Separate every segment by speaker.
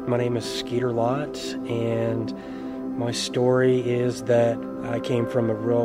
Speaker 1: My name is Skeeter Lott, and my story is that I came from a real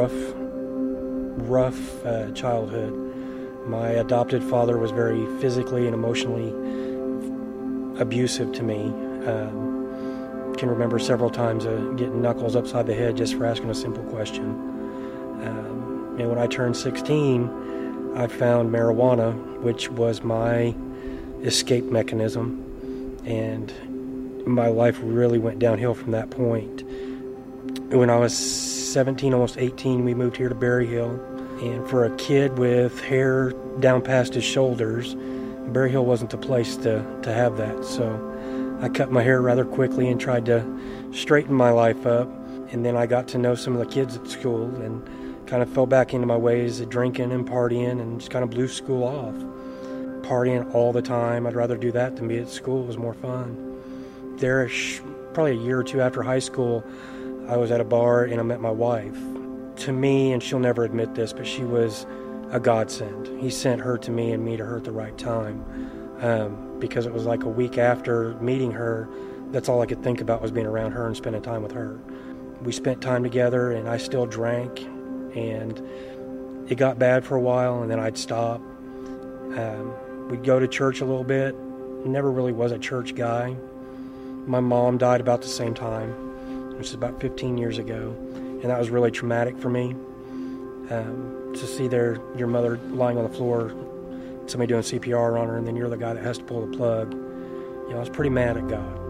Speaker 1: rough childhood. My adopted father was very physically and emotionally abusive to me. Can remember several times getting knuckles upside the head just for asking a simple question. And when I turned 16, I found marijuana, which was my escape mechanism, and my life really went downhill from that point. When I was 17, almost 18, we moved here to Berry Hill, and for a kid with hair down past his shoulders, Berry Hill wasn't the place to have that. So I cut my hair rather quickly and tried to straighten my life up, and then I got to know some of the kids at school and kind of fell back into my ways of drinking and partying and just kind of blew school off. Partying all the time. I'd rather do that than be at school. It was more fun. There, probably a year or two after high school, I was at a bar and I met my wife. To me, and she'll never admit this, but she was a godsend. He sent her to me and me to her at the right time. Because it was like a week after meeting her, that's all I could think about was being around her and spending time with her. We spent time together, and I still drank, and it got bad for a while, and then I'd stop. We'd go to church a little bit. Never really was a church guy. My mom died about the same time, which is about 15 years ago, and that was really traumatic for me. To see your mother lying on the floor, somebody doing CPR on her, and then you're the guy that has to pull the plug. I was pretty mad at God.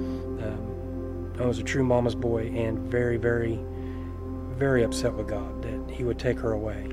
Speaker 1: I was a true mama's boy and very, very, very upset with God that he would take her away.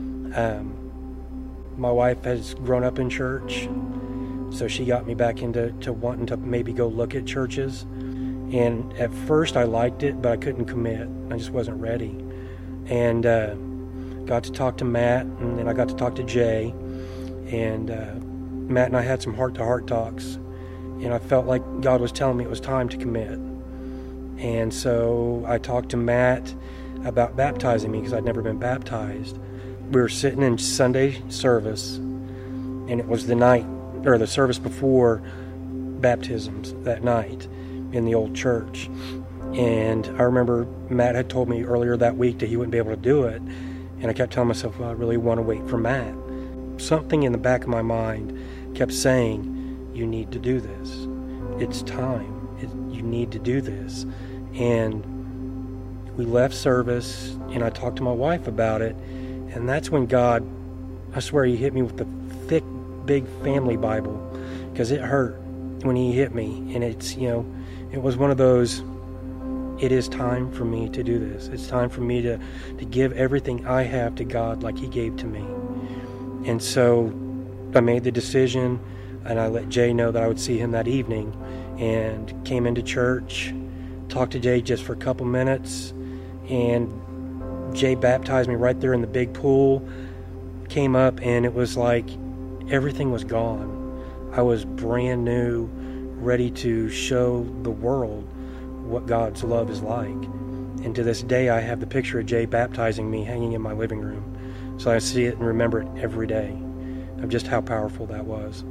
Speaker 1: My wife has grown up in church, so she got me back into wanting to maybe go look at churches. And at first I liked it, but I couldn't commit. I just wasn't ready. And got to talk to Matt, and then I got to talk to Jay. And Matt and I had some heart-to-heart talks, and I felt like God was telling me it was time to commit. And so I talked to Matt about baptizing me because I'd never been baptized. We were sitting in Sunday service, and it was the service before baptisms that night in the old church. And I remember Matt had told me earlier that week that he wouldn't be able to do it, and I kept telling myself, well, I really want to wait for Matt. Something in the back of my mind kept saying, you need to do this. It's time. You need to do this. And we left service, and I talked to my wife about it, and that's when God, I swear, he hit me with the thick, big family Bible, because it hurt when he hit me. And it's, it was one of those, it is time for me to do this. It's time for me to give everything I have to God like he gave to me. And so I made the decision, and I let Jay know that I would see him that evening, and came into church, talked to Jay just for a couple minutes, and Jay baptized me right there in the big pool. Came up, and it was like everything was gone. I was brand new, ready to show the world what God's love is like. And to this day, I have the picture of Jay baptizing me hanging in my living room. So I see it and remember it every day of just how powerful that was.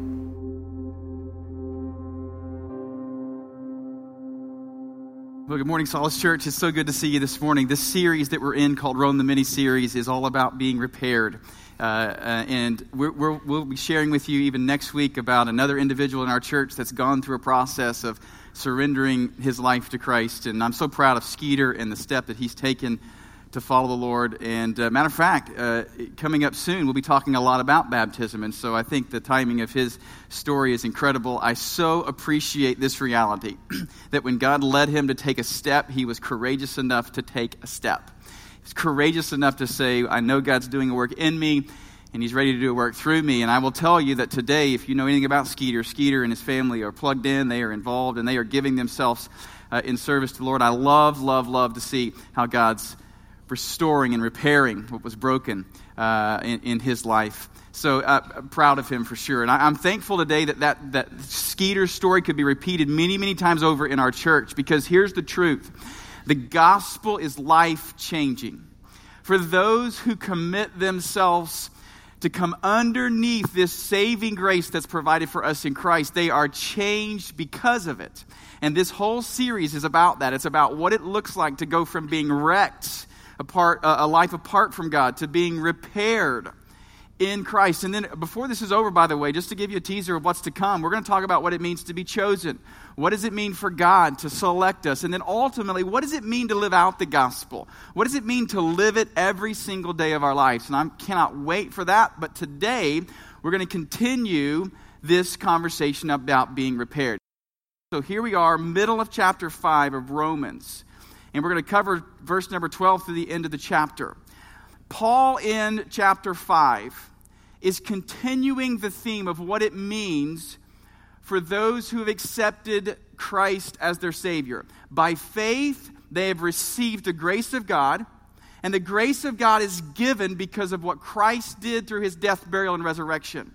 Speaker 2: Well, good morning, Solace Church. It's so good to see you this morning. This series that we're in, called Rome the Mini-Series, is all about being repaired. And we'll be sharing with you even next week about another individual in our church that's gone through a process of surrendering his life to Christ. And I'm so proud of Skeeter and the step that he's taken to follow the Lord. And matter of fact, coming up soon, we'll be talking a lot about baptism. And so I think the timing of his story is incredible. I so appreciate this reality that when God led him to take a step, he was courageous enough to take a step. He's courageous enough to say, I know God's doing a work in me, and he's ready to do a work through me. And I will tell you that today, if you know anything about Skeeter and his family are plugged in, they are involved, and they are giving themselves in service to the Lord. I love to see how God's restoring and repairing what was broken in his life. So I'm proud of him for sure. And I'm thankful today that Skeeter's story could be repeated many, many times over in our church, because here's the truth. The gospel is life-changing. For those who commit themselves to come underneath this saving grace that's provided for us in Christ. They are changed because of it. And this whole series is about that. It's about what it looks like to go from being wrecked, a life apart from God, to being repaired in Christ. And then before this is over, by the way, just to give you a teaser of what's to come, we're going to talk about what it means to be chosen. What does it mean for God to select us? And then ultimately, what does it mean to live out the gospel? What does it mean to live it every single day of our lives? And I cannot wait for that. But today, we're going to continue this conversation about being repaired. So here we are, middle of chapter 5 of Romans. And we're going to cover verse number 12 through the end of the chapter. Paul in chapter 5 is continuing the theme of what it means for those who have accepted Christ as their Savior. By faith, they have received the grace of God, and the grace of God is given because of what Christ did through his death, burial, and resurrection.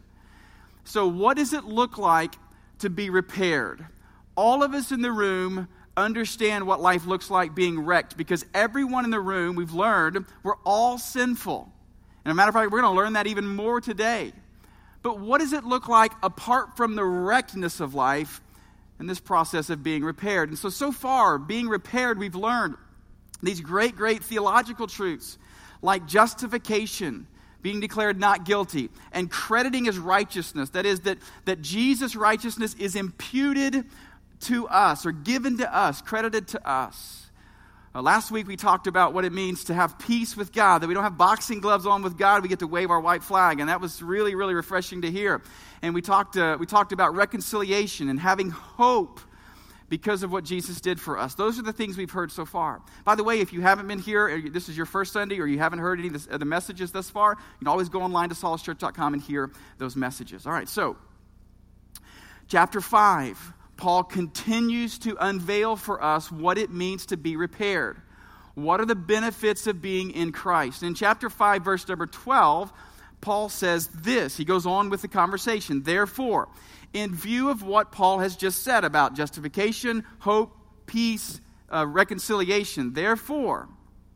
Speaker 2: So what does it look like to be repaired? All of us in the room understand what life looks like being wrecked, because everyone in the room, we've learned, we're all sinful. And as a matter of fact, we're going to learn that even more today. But what does it look like apart from the wreckedness of life and this process of being repaired? And so far, being repaired, we've learned these great, great theological truths like justification, being declared not guilty, and crediting as righteousness. That is, that Jesus' righteousness is imputed to us, or given to us, credited to us. Last week we talked about what it means to have peace with God, that we don't have boxing gloves on with God, we get to wave our white flag, and that was really, really refreshing to hear. And we talked about reconciliation and having hope because of what Jesus did for us. Those are the things we've heard so far. By the way, if you haven't been here, or this is your first Sunday, or you haven't heard any of the messages thus far, you can always go online to solacechurch.com and hear those messages. All right, so chapter 5. Paul continues to unveil for us what it means to be repaired. What are the benefits of being in Christ? In chapter 5, verse number 12, Paul says this. He goes on with the conversation. Therefore, in view of what Paul has just said about justification, hope, peace, reconciliation, therefore,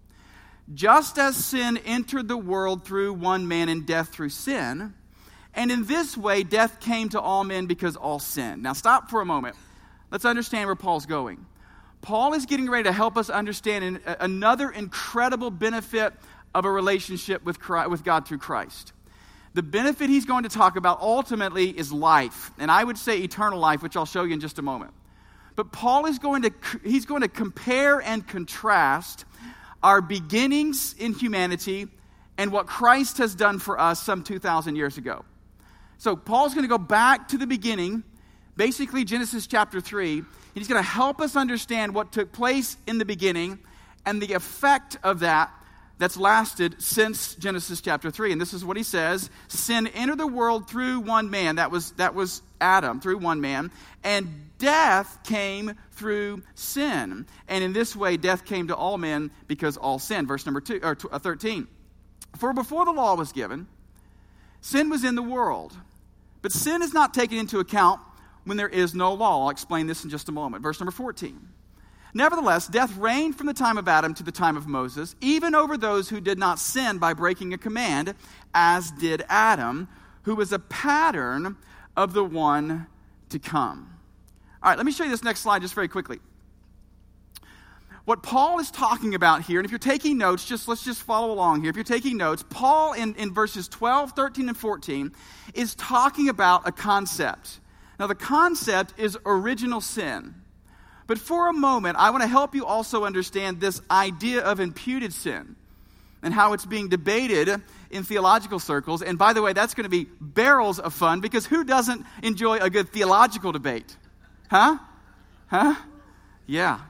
Speaker 2: just as sin entered the world through one man and death through sin, and in this way, death came to all men because all sinned. Now stop for a moment. Let's understand where Paul's going. Paul is getting ready to help us understand another incredible benefit of a relationship with God through Christ. The benefit he's going to talk about ultimately is life. And I would say eternal life, which I'll show you in just a moment. But Paul is going to compare and contrast our beginnings in humanity and what Christ has done for us some 2,000 years ago. So Paul's going to go back to the beginning, basically Genesis chapter 3. He's going to help us understand what took place in the beginning and the effect of that's lasted since Genesis chapter 3. And this is what he says. Sin entered the world through one man. That was Adam, through one man. And death came through sin. And in this way, death came to all men because all sinned. Verse number 13. For before the law was given, sin was in the world. But sin is not taken into account when there is no law. I'll explain this in just a moment. Verse number 14. Nevertheless, death reigned from the time of Adam to the time of Moses, even over those who did not sin by breaking a command, as did Adam, who was a pattern of the one to come. All right, let me show you this next slide just very quickly. What Paul is talking about here, and if you're taking notes, let's just follow along here. If you're taking notes, Paul in verses 12, 13, and 14 is talking about a concept. Now, the concept is original sin. But for a moment, I want to help you also understand this idea of imputed sin and how it's being debated in theological circles. And by the way, that's going to be barrels of fun, because who doesn't enjoy a good theological debate? Huh? Yeah.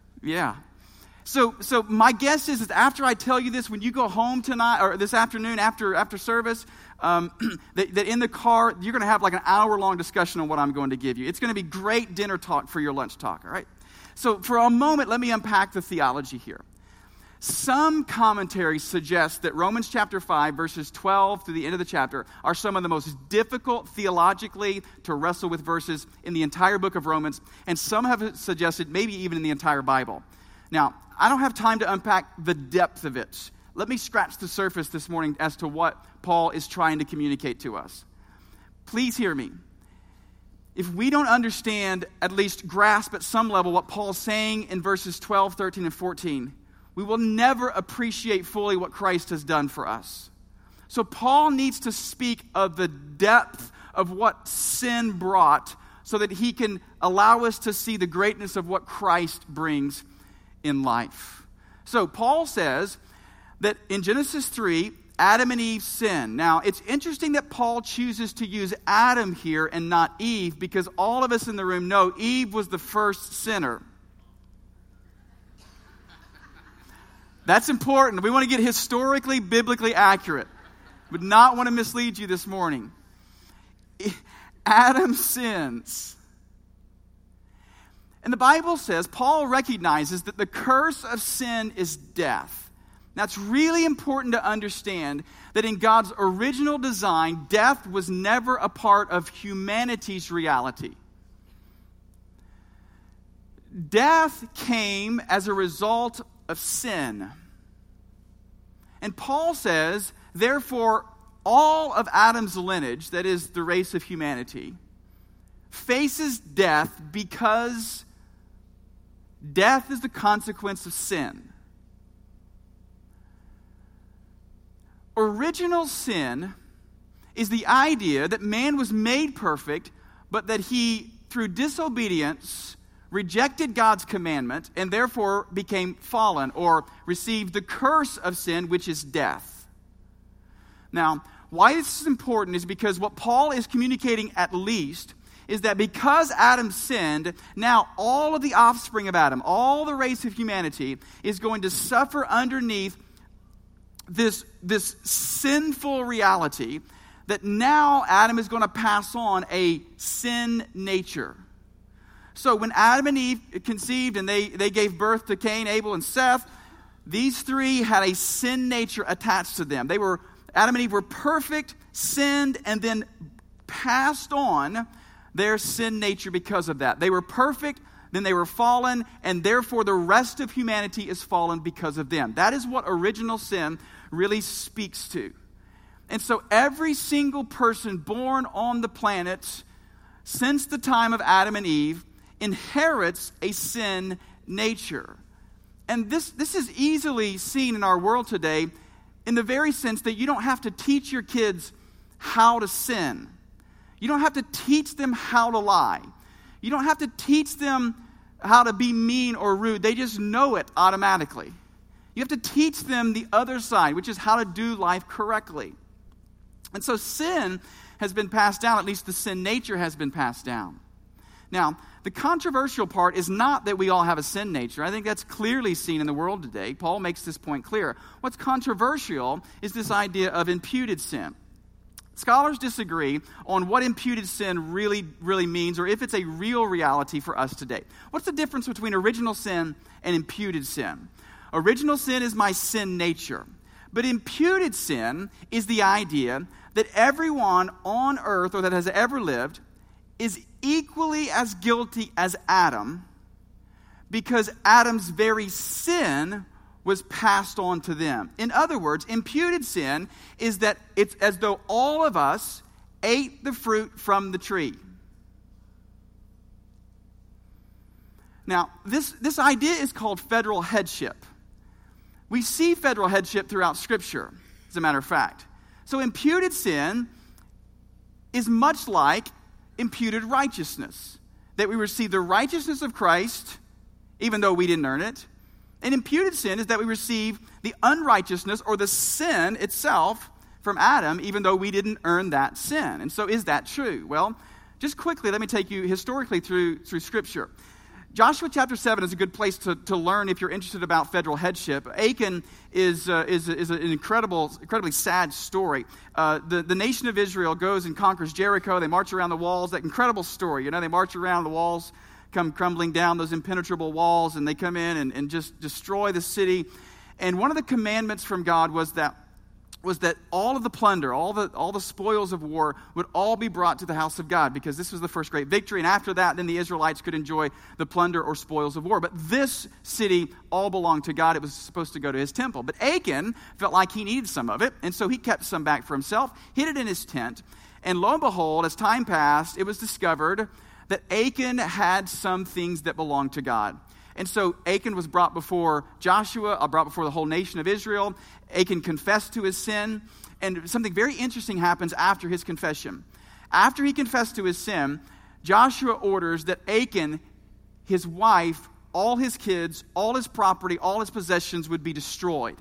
Speaker 2: So my guess is that after I tell you this, when you go home tonight or this afternoon after service, that in the car you're going to have like an hour-long discussion on what I'm going to give you. It's going to be great dinner talk for your lunch talk, all right? So for a moment, let me unpack the theology here. Some commentaries suggest that Romans chapter 5, verses 12 through the end of the chapter are some of the most difficult theologically to wrestle with verses in the entire book of Romans, and some have suggested maybe even in the entire Bible. Now, I don't have time to unpack the depth of it, let me scratch the surface this morning as to what Paul is trying to communicate to us. Please hear me. If we don't understand, at least grasp at some level what Paul's saying in verses 12, 13, and 14, we will never appreciate fully what Christ has done for us. So Paul needs to speak of the depth of what sin brought so that he can allow us to see the greatness of what Christ brings in life. So Paul says that in Genesis 3, Adam and Eve sinned. Now, it's interesting that Paul chooses to use Adam here and not Eve, because all of us in the room know Eve was the first sinner. That's important. We want to get historically, biblically accurate. Would not want to mislead you this morning. Adam sins. And the Bible says, Paul recognizes that the curse of sin is death. Now, it's really important to understand that in God's original design, death was never a part of humanity's reality. Death came as a result of sin. And Paul says, therefore, all of Adam's lineage, that is the race of humanity, faces death because death is the consequence of sin. Original sin is the idea that man was made perfect, but that he, through disobedience, rejected God's commandment and therefore became fallen or received the curse of sin, which is death. Now, why this is important is because what Paul is communicating at least is that because Adam sinned, now all of the offspring of Adam, all the race of humanity, is going to suffer underneath this sinful reality that now Adam is going to pass on a sin nature. So when Adam and Eve conceived and they gave birth to Cain, Abel, and Seth, these three had a sin nature attached to them. Adam and Eve were perfect, sinned, and then passed on their sin nature because of that. They were perfect, then they were fallen, and therefore the rest of humanity is fallen because of them. That is what original sin really speaks to. And so every single person born on the planet since the time of Adam and Eve inherits a sin nature. And this is easily seen in our world today in the very sense that you don't have to teach your kids how to sin. You don't have to teach them how to lie. You don't have to teach them how to be mean or rude. They just know it automatically. You have to teach them the other side, which is how to do life correctly. And so sin has been passed down, at least the sin nature has been passed down. Now, the controversial part is not that we all have a sin nature. I think that's clearly seen in the world today. Paul makes this point clear. What's controversial is this idea of imputed sin. Scholars disagree on what imputed sin really means, or if it's a real reality for us today. What's the difference between original sin and imputed sin? Original sin is my sin nature. But imputed sin is the idea that everyone on earth or that has ever lived is equally as guilty as Adam, because Adam's very sin was passed on to them. In other words, imputed sin is that it's as though all of us ate the fruit from the tree. Now, this idea is called federal headship. We see federal headship throughout Scripture, as a matter of fact. So imputed sin is much like imputed righteousness, that we receive the righteousness of Christ, even though we didn't earn it. And imputed sin is that we receive the unrighteousness or the sin itself from Adam, even though we didn't earn that sin. And so is that true? Well, just quickly, let me take you historically through Scripture. Joshua chapter 7 is a good place to learn if you're interested about federal headship. Achan is an incredibly sad story. The nation of Israel goes and conquers Jericho. They march around the walls. That incredible story. They march around the walls, come crumbling down those impenetrable walls, and they come in and just destroy the city. And one of the commandments from God was that was that all of the plunder, all the spoils of war would all be brought to the house of God, because this was the first great victory. And after that, then the Israelites could enjoy the plunder or spoils of war. But this city all belonged to God. It was supposed to go to his temple. But Achan felt like he needed some of it, and so he kept some back for himself, hid it in his tent. And lo and behold, as time passed, it was discovered that Achan had some things that belonged to God. And so Achan was brought before Joshua, brought before the whole nation of Israel. Achan confessed to his sin, and something very interesting happens after his confession. After he confessed to his sin, Joshua orders that Achan, his wife, all his kids, all his property, all his possessions would be destroyed.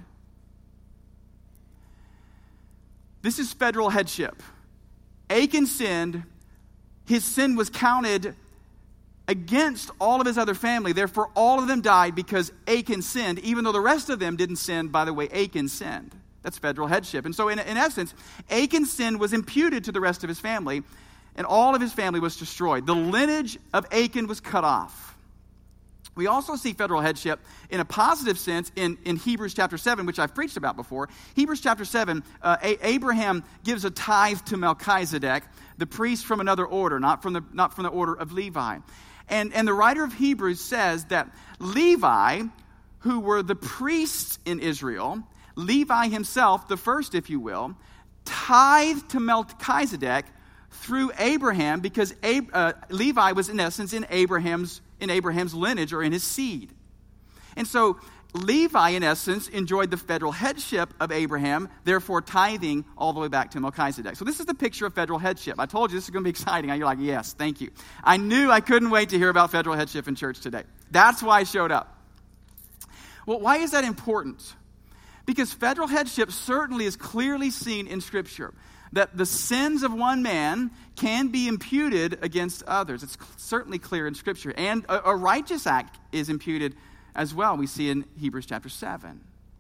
Speaker 2: This is federal headship. Achan sinned. His sin was counted against all of his other family. Therefore, all of them died because Achan sinned, even though the rest of them didn't sin by the way Achan sinned. That's federal headship. And so in essence, Achan's sin was imputed to the rest of his family, and all of his family was destroyed. The lineage of Achan was cut off. We also see federal headship in a positive sense in Hebrews chapter 7, which I've preached about before. Hebrews chapter 7, Abraham gives a tithe to Melchizedek, the priest from another order, not from the order of Levi. And the writer of Hebrews says that Levi, who were the priests in Israel, Levi himself, the first, if you will, tithed to Melchizedek through Abraham, because Levi was in essence in Abraham's lineage, or in his seed. And so Levi, in essence, enjoyed the federal headship of Abraham, therefore tithing all the way back to Melchizedek. So this is the picture of federal headship. I told you this is going to be exciting. You're like, yes, thank you. I knew I couldn't wait to hear about federal headship in church today. That's why I showed up. Well, why is that important? Because federal headship certainly is clearly seen in Scripture, that the sins of one man can be imputed against others. It's certainly clear in Scripture. And a righteous act is imputed as well, we see in Hebrews chapter 7.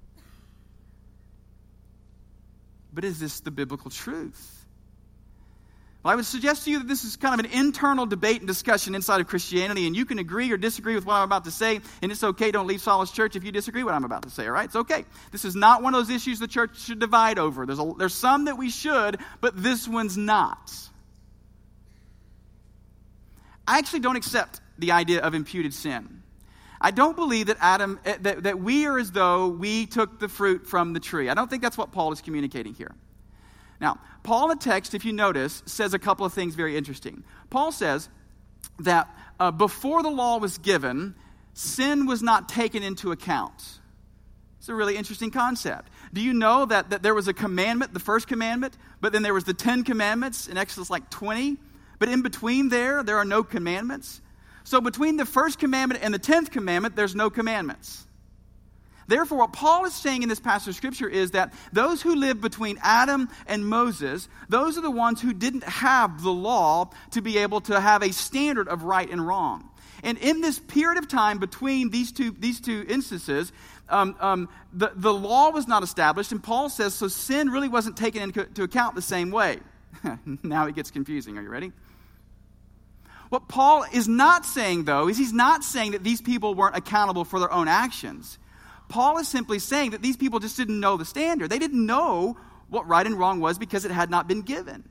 Speaker 2: But is this the biblical truth? Well, I would suggest to you that this is kind of an internal debate and discussion inside of Christianity, and you can agree or disagree with what I'm about to say, and it's okay. Don't leave Solace Church if you disagree with what I'm about to say, all right? It's okay. This is not one of those issues the church should divide over. There's some that we should, but this one's not. I actually don't accept the idea of imputed sin. I don't believe that that we are as though we took the fruit from the tree. I don't think that's what Paul is communicating here. Now, Paul in the text, if you notice, says a couple of things very interesting. Paul says that before the law was given, sin was not taken into account. It's a really interesting concept. Do you know that there was a commandment, the first commandment, but then there was the 10 commandments in Exodus 20, but in between there are no commandments? So between the first commandment and the 10th commandment, there's no commandments. Therefore, what Paul is saying in this passage of Scripture is that those who lived between Adam and Moses, those are the ones who didn't have the law to be able to have a standard of right and wrong. And in this period of time between these two instances, the law was not established, and Paul says, so sin really wasn't taken into account the same way. Now it gets confusing. Are you ready? What Paul is not saying, though, is he's not saying that these people weren't accountable for their own actions. Paul is simply saying that these people just didn't know the standard. They didn't know what right and wrong was because it had not been given.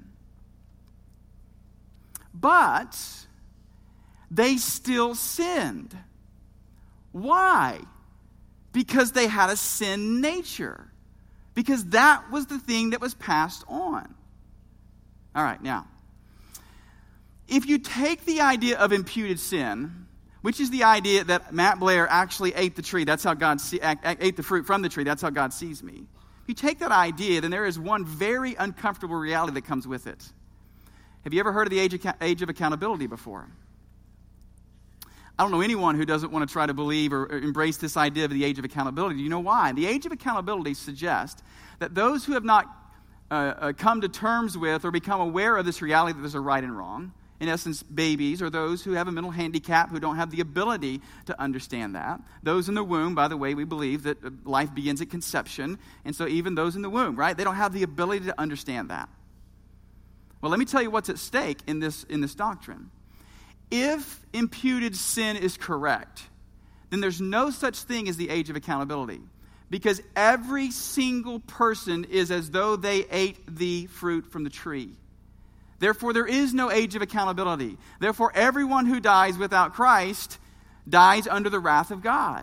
Speaker 2: But they still sinned. Why? Because they had a sin nature. Because that was the thing that was passed on. All right, now, if you take the idea of imputed sin, which is the idea that Matt Blair actually ate the tree, that's how God ate the fruit from the tree, that's how God sees me. If you take that idea, then there is one very uncomfortable reality that comes with it. Have you ever heard of the age of accountability before? I don't know anyone who doesn't want to try to believe or embrace this idea of the age of accountability. Do you know why? The age of accountability suggests that those who have not come to terms with or become aware of this reality that there's a right and wrong, in essence, babies, or those who have a mental handicap who don't have the ability to understand that. Those in the womb, by the way, we believe that life begins at conception, and so even those in the womb, right, they don't have the ability to understand that. Well, let me tell you what's at stake in this doctrine. If imputed sin is correct, then there's no such thing as the age of accountability, because every single person is as though they ate the fruit from the tree. Therefore, there is no age of accountability. Therefore, everyone who dies without Christ dies under the wrath of God.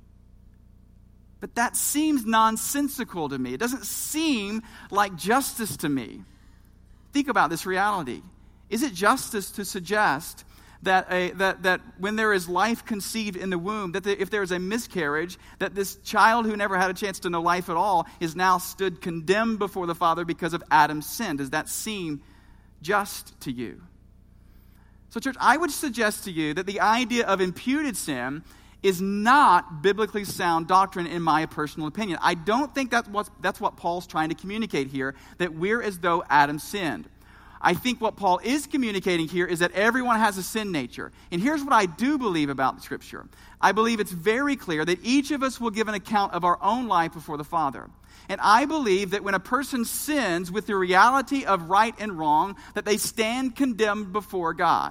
Speaker 2: But that seems nonsensical to me. It doesn't seem like justice to me. Think about this reality. Is it justice to suggest that when there is life conceived in the womb, that if there is a miscarriage, that this child who never had a chance to know life at all is now stood condemned before the Father because of Adam's sin? Does that seem just to you? So, church, I would suggest to you that the idea of imputed sin is not biblically sound doctrine, in my personal opinion. I don't think that's what Paul's trying to communicate here, that we're as though Adam sinned. I think what Paul is communicating here is that everyone has a sin nature. And here's what I do believe about the Scripture. I believe it's very clear that each of us will give an account of our own life before the Father. And I believe that when a person sins with the reality of right and wrong, that they stand condemned before God.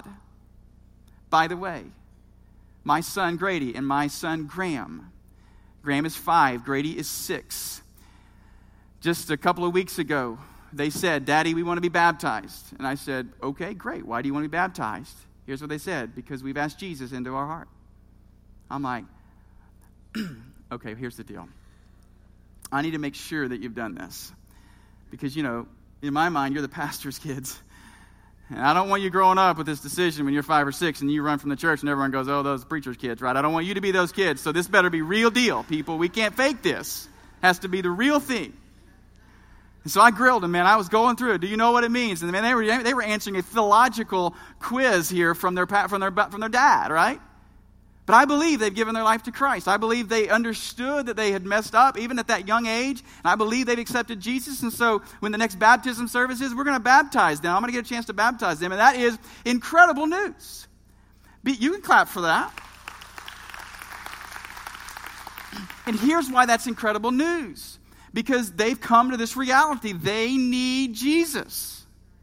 Speaker 2: By the way, my son Grady and my son Graham. Graham is 5, Grady is 6. Just a couple of weeks ago, they said, "Daddy, we want to be baptized." And I said, "Okay, great. Why do you want to be baptized?" Here's what they said: "Because we've asked Jesus into our heart." I'm like, okay, here's the deal. I need to make sure that you've done this. Because, in my mind, you're the pastor's kids. And I don't want you growing up with this decision when you're 5 or 6 and you run from the church and everyone goes, "Oh, those preacher's kids," right? I don't want you to be those kids. So this better be real deal, people. We can't fake this. It has to be the real thing. And so I grilled them, man. I was going through it. Do you know what it means? And man, they were answering a theological quiz here from their dad, right? But I believe they've given their life to Christ. I believe they understood that they had messed up even at that young age. And I believe they've accepted Jesus. And so when the next baptism service is, we're going to baptize them. I'm going to get a chance to baptize them. And that is incredible news. You can clap for that. And here's why that's incredible news. Because they've come to this reality. They need Jesus.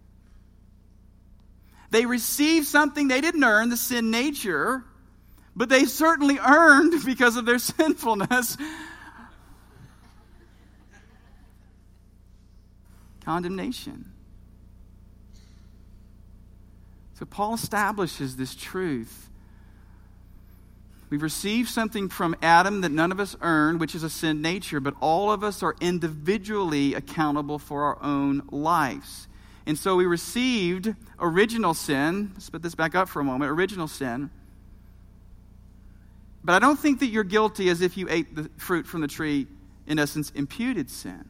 Speaker 2: They received something they didn't earn, the sin nature, but they certainly earned, because of their sinfulness, condemnation. So Paul establishes this truth. We've received something from Adam that none of us earned, which is a sin nature, but all of us are individually accountable for our own lives. And so we received original sin. Let's put this back up for a moment. Original sin. But I don't think that you're guilty as if you ate the fruit from the tree, in essence, imputed sin.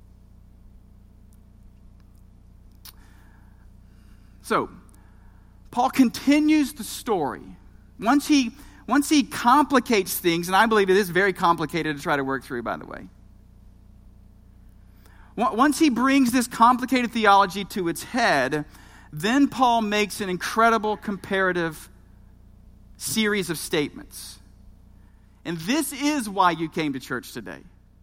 Speaker 2: So, Paul continues the story. Once he complicates things, and I believe it is very complicated to try to work through, by the way. Once he brings this complicated theology to its head, then Paul makes an incredible comparative series of statements. And this is why you came to church today.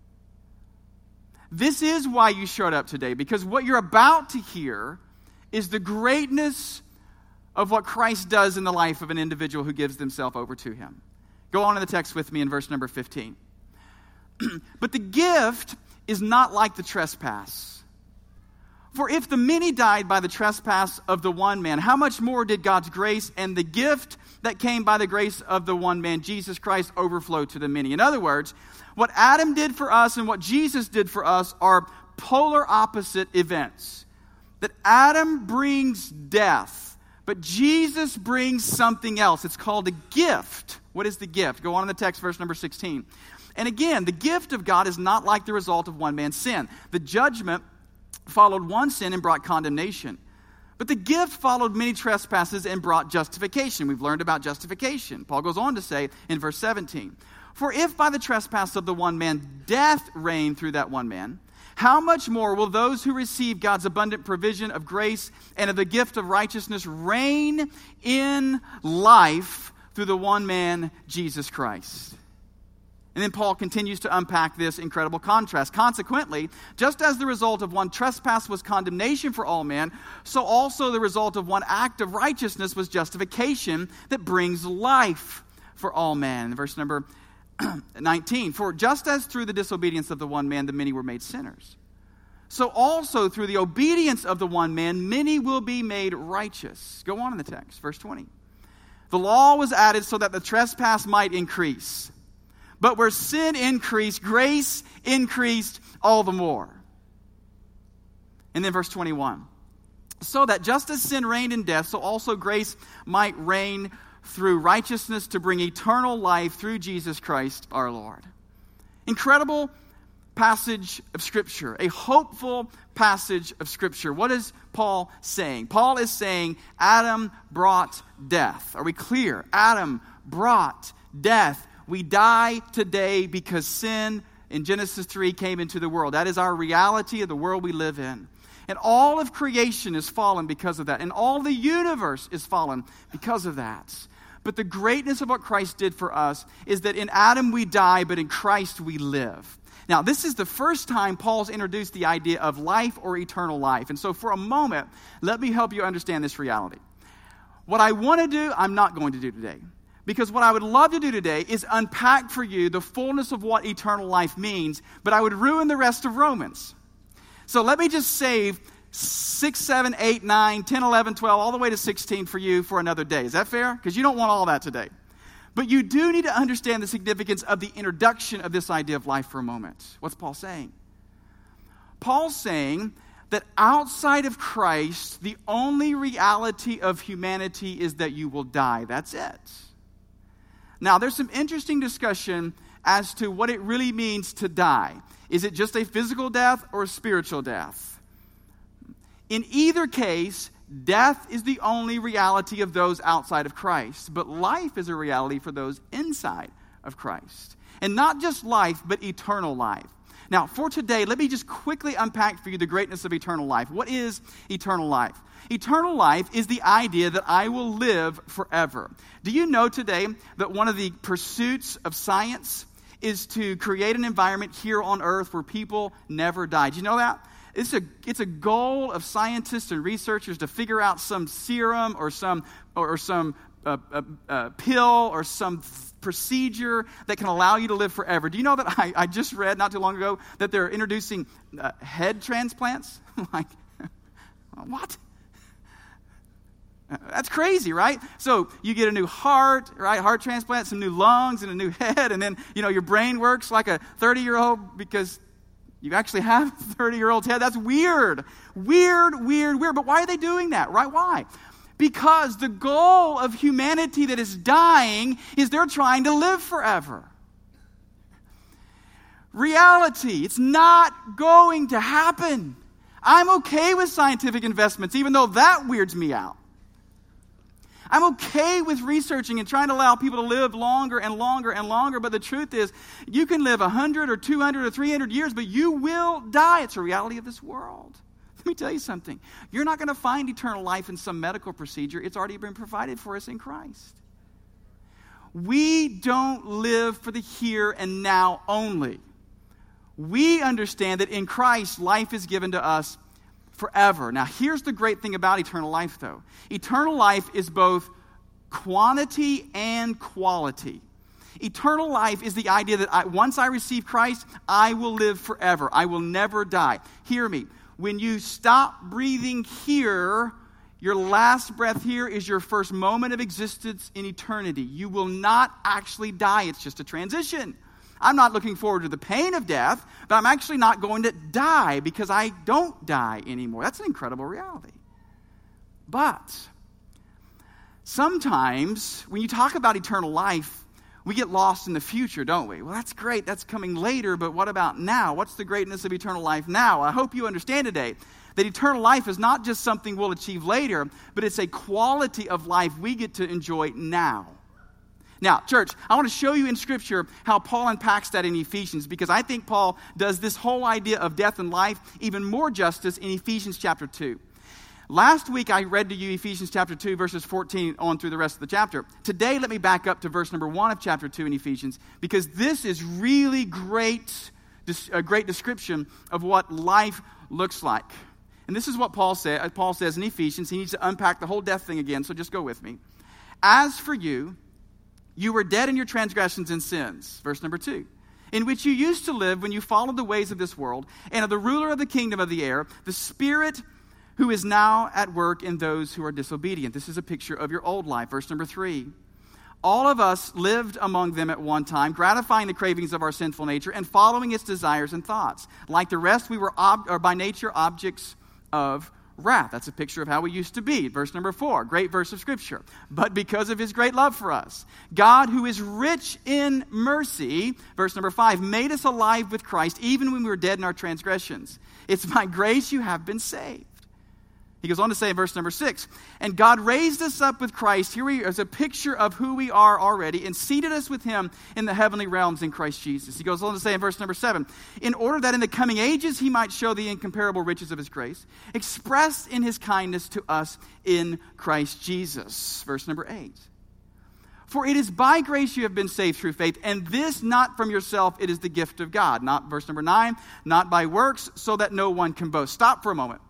Speaker 2: This is why you showed up today, because what you're about to hear is the greatness of what Christ does in the life of an individual who gives themselves over to him. Go on in the text with me in verse number 15. But the gift is not like the trespass. For if the many died by the trespass of the one man, how much more did God's grace and the gift that came by the grace of the one man, Jesus Christ, overflow to the many? In other words, what Adam did for us and what Jesus did for us are polar opposite events. That Adam brings death, but Jesus brings something else. It's called a gift. What is the gift? Go on in the text, verse number 16. And again, the gift of God is not like the result of one man's sin. The judgment followed one sin and brought condemnation. But the gift followed many trespasses and brought justification. We've learned about justification. Paul goes on to say in verse 17, "For if by the trespass of the one man death reigned through that one man, how much more will those who receive God's abundant provision of grace and of the gift of righteousness reign in life through the one man, Jesus Christ?" And then Paul continues to unpack this incredible contrast. Consequently, just as the result of one trespass was condemnation for all men, so also the result of one act of righteousness was justification that brings life for all men. Verse number 19, for just as through the disobedience of the one man the many were made sinners, so also through the obedience of the one man many will be made righteous. Go on in the text, verse 20. The law was added so that the trespass might increase. But where sin increased, grace increased all the more. And then verse 21. So that just as sin reigned in death, so also grace might reign through righteousness to bring eternal life through Jesus Christ our Lord. Incredible passage of Scripture, a hopeful passage of Scripture. What is Paul saying? Paul is saying Adam brought death. Are we clear? Adam brought death. We die today because sin in Genesis 3 came into the world. That is our reality of the world we live in. And all of creation is fallen because of that. And all the universe is fallen because of that. But the greatness of what Christ did for us is that in Adam we die, but in Christ we live. Now, this is the first time Paul's introduced the idea of life or eternal life. And so for a moment, let me help you understand this reality. What I want to do, I'm not going to do today. Because what I would love to do today is unpack for you the fullness of what eternal life means, but I would ruin the rest of Romans. So let me just save 6, 7, 8, 9, 10, 11, 12, all the way to 16 for you for another day. Is that fair? Because you don't want all that today. But you do need to understand the significance of the introduction of this idea of life for a moment. What's Paul saying? Paul's saying that outside of Christ, the only reality of humanity is that you will die. That's it. Now, there's some interesting discussion as to what it really means to die. Is it just a physical death or a spiritual death? In either case, death is the only reality of those outside of Christ. But life is a reality for those inside of Christ. And not just life, but eternal life. Now, for today, let me just quickly unpack for you the greatness of eternal life. What is eternal life? Eternal life is the idea that I will live forever. Do you know today that one of the pursuits of science is to create an environment here on earth where people never die? Do you know that? It's a goal of scientists and researchers to figure out some serum or some pill or some procedure that can allow you to live forever. Do you know that I just read not too long ago that they're introducing head transplants? Like, what? That's crazy, right? So you get a new heart, right? Heart transplant, some new lungs, and a new head, and then, your brain works like a 30-year-old because you actually have a 30-year-old's head. That's weird. Weird. But why are they doing that, right? Why? Because the goal of humanity that is dying is they're trying to live forever. Reality, it's not going to happen. I'm okay with scientific investments, even though that weirds me out. I'm okay with researching and trying to allow people to live longer and longer and longer, but the truth is, you can live 100 or 200 or 300 years, but you will die. It's a reality of this world. Let me tell you something. You're not going to find eternal life in some medical procedure. It's already been provided for us in Christ. We don't live for the here and now only. We understand that in Christ, life is given to us forever. Now, here's the great thing about eternal life, though. Eternal life is both quantity and quality. Eternal life is the idea that once I receive Christ, I will live forever. I will never die. Hear me. When you stop breathing here, your last breath here is your first moment of existence in eternity. You will not actually die. It's just a transition. I'm not looking forward to the pain of death, but I'm actually not going to die because I don't die anymore. That's an incredible reality. But sometimes when you talk about eternal life, we get lost in the future, don't we? Well, that's great. That's coming later, but what about now? What's the greatness of eternal life now? I hope you understand today that eternal life is not just something we'll achieve later, but it's a quality of life we get to enjoy now. Now, church, I want to show you in Scripture how Paul unpacks that in Ephesians, because I think Paul does this whole idea of death and life even more justice in Ephesians chapter 2. Last week, I read to you Ephesians chapter 2, verses 14 on through the rest of the chapter. Today, let me back up to verse number 1 of chapter 2 in Ephesians, because this is really a great description of what life looks like. And this is what Paul says in Ephesians. He needs to unpack the whole death thing again, so just go with me. As for you, You were dead in your transgressions and sins, verse number 2, in which you used to live when you followed the ways of this world and of the ruler of the kingdom of the air, the spirit who is now at work in those who are disobedient. This is a picture of your old life, verse number 3. All of us lived among them at one time, gratifying the cravings of our sinful nature and following its desires and thoughts. Like the rest, we were by nature objects of wrath. That's a picture of how we used to be. Verse number 4, great verse of Scripture. But because of his great love for us, God, who is rich in mercy, verse number 5, made us alive with Christ even when we were dead in our transgressions. It's by grace you have been saved. He goes on to say in verse number 6, and God raised us up with Christ. Here we are, as a picture of who we are already, and seated us with him in the heavenly realms in Christ Jesus. He goes on to say in verse number 7, in order that in the coming ages he might show the incomparable riches of his grace, expressed in his kindness to us in Christ Jesus. Verse number 8. For it is by grace you have been saved through faith, and this not from yourself, it is the gift of God. Not, verse number 9, not by works, so that no one can boast. Stop for a moment.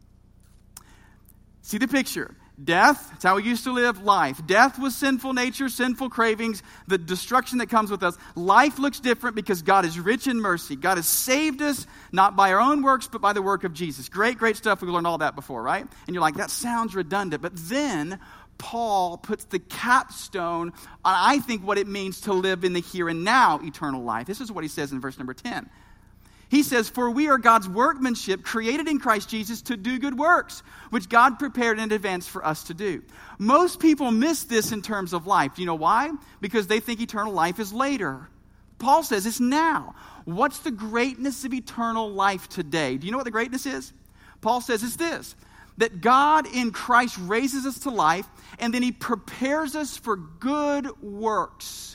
Speaker 2: See the picture. Death, that's how we used to live life. Death was sinful nature, sinful cravings, the destruction that comes with us. Life looks different because God is rich in mercy. God has saved us, not by our own works, but by the work of Jesus. Great, great stuff. We've learned all that before, right? And you're like, that sounds redundant. But then Paul puts the capstone on, I think, what it means to live in the here and now eternal life. This is what he says in verse number 10. He says, for we are God's workmanship, created in Christ Jesus to do good works, which God prepared in advance for us to do. Most people miss this in terms of life. Do you know why? Because they think eternal life is later. Paul says it's now. What's the greatness of eternal life today? Do you know what the greatness is? Paul says it's this, that God in Christ raises us to life, and then he prepares us for good works.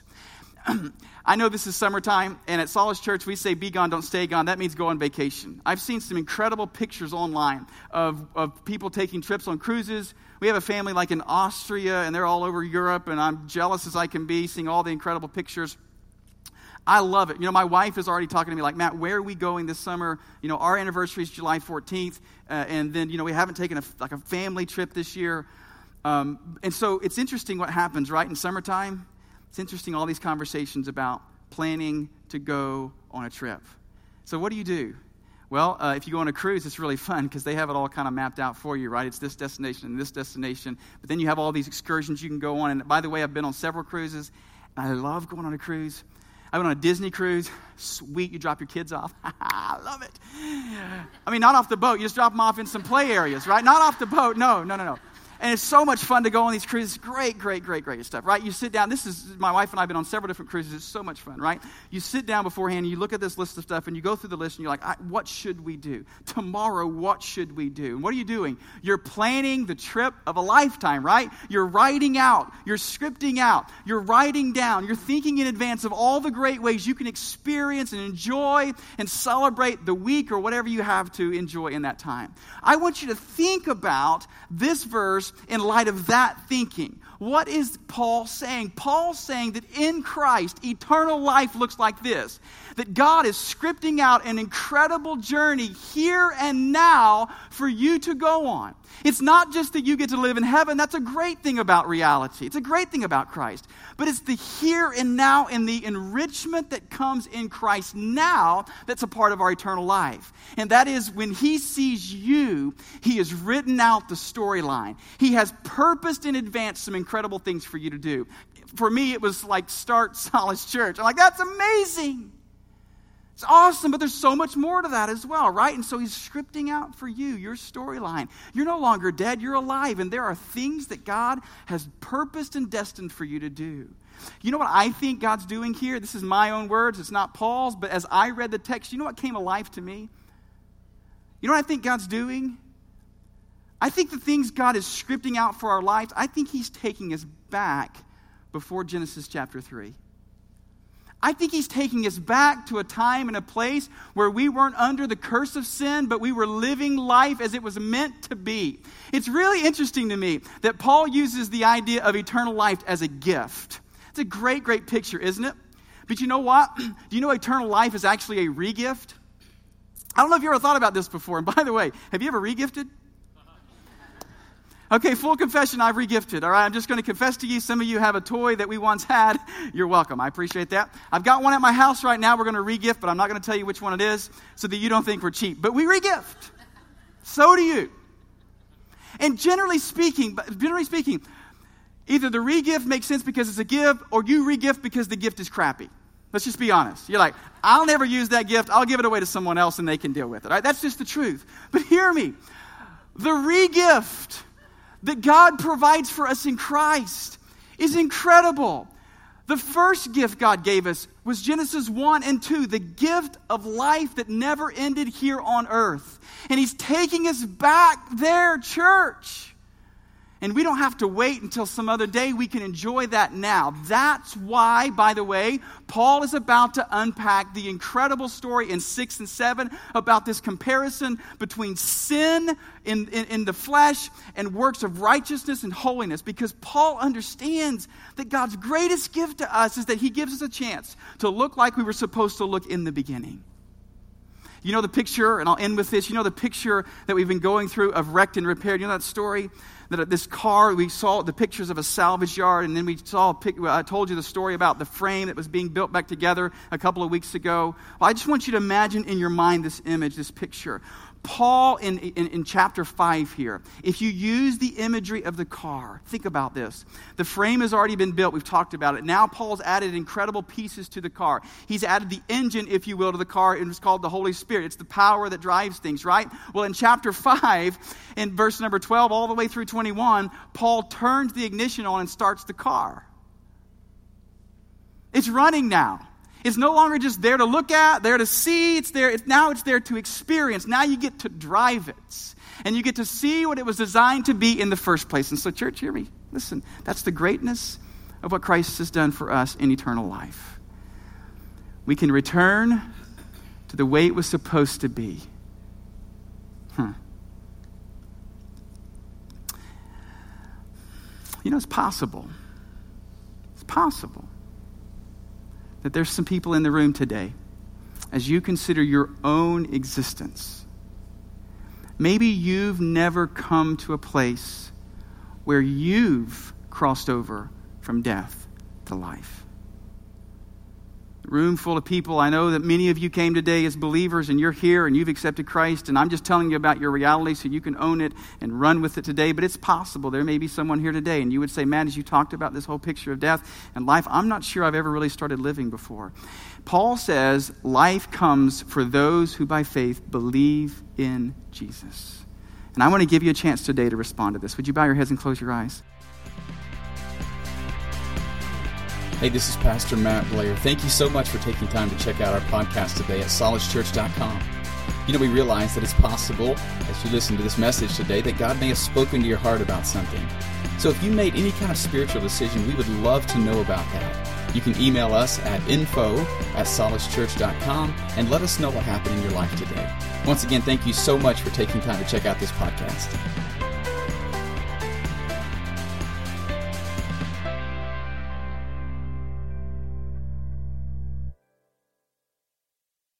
Speaker 2: I know this is summertime, and at Solace Church, we say, be gone, don't stay gone. That means go on vacation. I've seen some incredible pictures online of people taking trips on cruises. We have a family like in Austria, and they're all over Europe, and I'm jealous as I can be seeing all the incredible pictures. I love it. You know, my wife is already talking to me like, Matt, where are we going this summer? You know, our anniversary is July 14th, and then, you know, we haven't taken a family trip this year. And so it's interesting what happens, right, in summertime. It's interesting, all these conversations about planning to go on a trip. So what do? Well, if you go on a cruise, it's really fun because they have it all kind of mapped out for you, right? It's this destination and this destination. But then you have all these excursions you can go on. And by the way, I've been on several cruises, and I love going on a cruise. I went on a Disney cruise. Sweet, you drop your kids off. I love it. I mean, not off the boat. You just drop them off in some play areas, right? Not off the boat. No. And it's so much fun to go on these cruises. Great stuff, right? You sit down. My wife and I have been on several different cruises. It's so much fun, right? You sit down beforehand, you look at this list of stuff, and you go through the list, and you're like, what should we do? Tomorrow, what should we do? And what are you doing? You're planning the trip of a lifetime, right? You're writing out. You're scripting out. You're writing down. You're thinking in advance of all the great ways you can experience and enjoy and celebrate the week or whatever you have to enjoy in that time. I want you to think about this verse in light of that thinking. What is Paul saying? Paul's saying that in Christ, eternal life looks like this. That God is scripting out an incredible journey here and now for you to go on. It's not just that you get to live in heaven. That's a great thing about reality. It's a great thing about Christ. But it's the here and now and the enrichment that comes in Christ now that's a part of our eternal life. And that is when he sees you, he has written out the storyline. He has purposed in advance some incredible things for you to do. For me, it was like start Solace Church. I'm like, that's amazing. It's awesome, but there's so much more to that as well, right? And so he's scripting out for you your storyline. You're no longer dead, you're alive, and there are things that God has purposed and destined for you to do. You know what I think God's doing here? This is my own words, it's not Paul's, but as I read the text, you know what came alive to me? You know what I think God's doing? I think the things God is scripting out for our lives, I think he's taking us back before Genesis chapter 3. I think he's taking us back to a time and a place where we weren't under the curse of sin, but we were living life as it was meant to be. It's really interesting to me that Paul uses the idea of eternal life as a gift. It's a great, great picture, isn't it? But you know what? Do you know eternal life is actually a re-gift? I don't know if you ever thought about this before. And by the way, have you ever re-gifted? Okay, full confession, I've regifted, all right? I'm just going to confess to you, some of you have a toy that we once had. You're welcome. I appreciate that. I've got one at my house right now. We're going to regift, but I'm not going to tell you which one it is so that you don't think we're cheap. But we regift. So do you. And generally speaking, either the regift makes sense because it's a gift, or you regift because the gift is crappy. Let's just be honest. You're like, I'll never use that gift. I'll give it away to someone else and they can deal with it. All right? That's just the truth. But hear me. The regift that God provides for us in Christ is incredible. The first gift God gave us was Genesis 1 and 2, the gift of life that never ended here on earth. And He's taking us back there, church. And we don't have to wait until some other day. We can enjoy that now. That's why, by the way, Paul is about to unpack the incredible story in 6 and 7 about this comparison between sin in the flesh and works of righteousness and holiness. Because Paul understands that God's greatest gift to us is that He gives us a chance to look like we were supposed to look in the beginning. You know the picture, and I'll end with this, you know the picture that we've been going through of wrecked and repaired? You know that story? That this car, we saw the pictures of a salvage yard, and then we saw, I told you the story about the frame that was being built back together a couple of weeks ago. Well, I just want you to imagine in your mind this image, this picture. Paul in chapter 5 here, if you use the imagery of the car, think about this. The frame has already been built. We've talked about it. Now Paul's added incredible pieces to the car. He's added the engine, if you will, to the car, and it's called the Holy Spirit. It's the power that drives things, right? Well, in chapter 5, in verse number 12, all the way through 21, Paul turns the ignition on and starts the car. It's running now. It's no longer just there to look at, there to see. Now it's there to experience. Now you get to drive it. And you get to see what it was designed to be in the first place. And so, church, hear me. Listen, that's the greatness of what Christ has done for us in eternal life. We can return to the way it was supposed to be. You know, it's possible. It's possible that there's some people in the room today, as you consider your own existence, maybe you've never come to a place where you've crossed over from death to life. A room full of people, I know that many of you came today as believers and you're here and you've accepted Christ, and I'm just telling you about your reality so you can own it and run with it today. But it's possible there may be someone here today and you would say, man, as you talked about this whole picture of death and life, I'm not sure I've ever really started living before. Paul says life comes for those who by faith believe in Jesus. And I want to give you a chance today to respond to this. Would you bow your heads and close your eyes?
Speaker 3: Hey, this is Pastor Matt Blair. Thank you so much for taking time to check out our podcast today at solagechurch.com. You know, we realize that it's possible, as you listen to this message today, that God may have spoken to your heart about something. So if you made any kind of spiritual decision, we would love to know about that. You can email us at info@solagechurch.com and let us know what happened in your life today. Once again, thank you so much for taking time to check out this podcast.